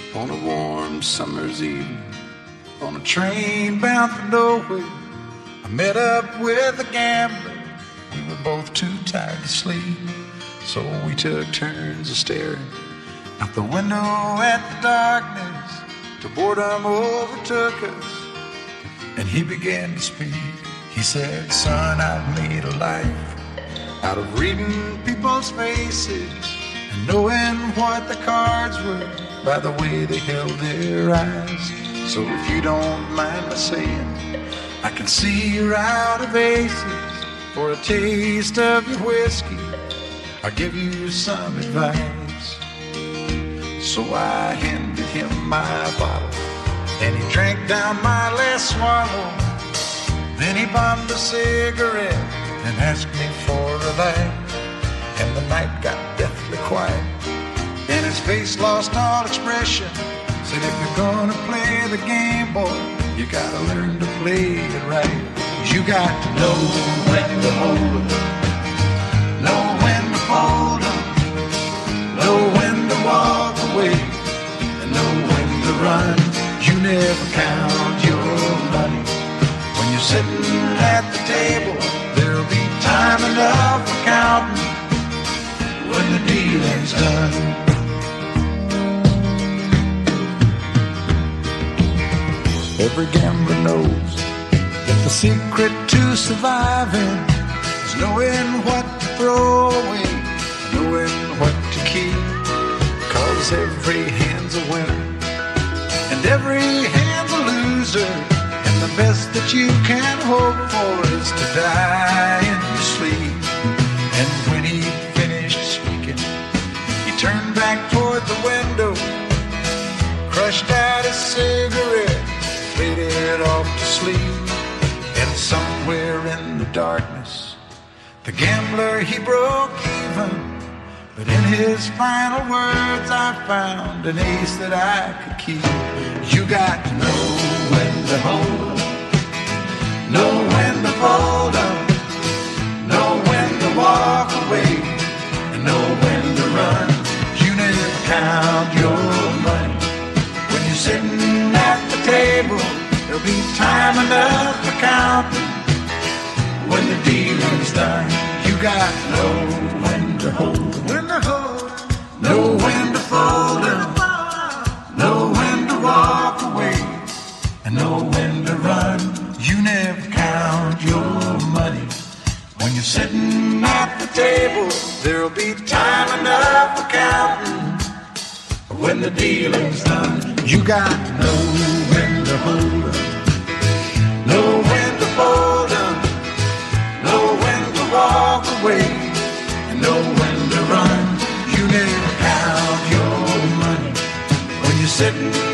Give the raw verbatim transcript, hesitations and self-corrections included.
On a warm summer's evening, on a train bound for nowhere, I met up with a gambler. We were both too tired to sleep, so we took turns of staring out the window at the darkness till boredom overtook us, and he began to speak. He said, "Son, I've made a life out of reading people's faces and knowing what the cards were by the way they held their eyes. So if you don't mind my saying, I can see you're out of aces. For a taste of your whiskey, I'll give you some advice." So I handed him my bottle, and he drank down my last swallow. Then he bummed a cigarette and asked me for a light, and the night got deathly quiet, and his face lost all expression. Said, "If you're gonna play the game, boy, you gotta learn to play it right. You got to know when to hold 'em, know when to fold 'em, know when to walk away, and know when to run. You never count your money when you're sitting at the table. There'll be time enough for counting when the dealing's done." Every gambler knows that the secret to surviving is knowing what to throw away, knowing what to keep. 'Cause every hand's a winner and every hand's a loser, and the best that you can hope for is to die in your sleep. And when he finished speaking, he turned back toward the window, crushed out his cigarette, faded off to sleep. And somewhere in the darkness, the gambler, he broke even. But in his final words, I found an ace that I could keep. You got to know when to hold 'em, know when to fold 'em, know when to walk away, and know when to run. You never count your money when you're sitting at the table. There'll be time enough for counting when the dealing's done. You got to know when to hold 'em, when to hold 'em, know when to fold 'em, know when to walk away, and know when to run. You never count your money when you're sitting at the table. There'll be time enough for counting when the dealing's done. You got to know when to hold 'em, know when to fold 'em, know when to walk away, and know when to run. You never count your money when you're sitting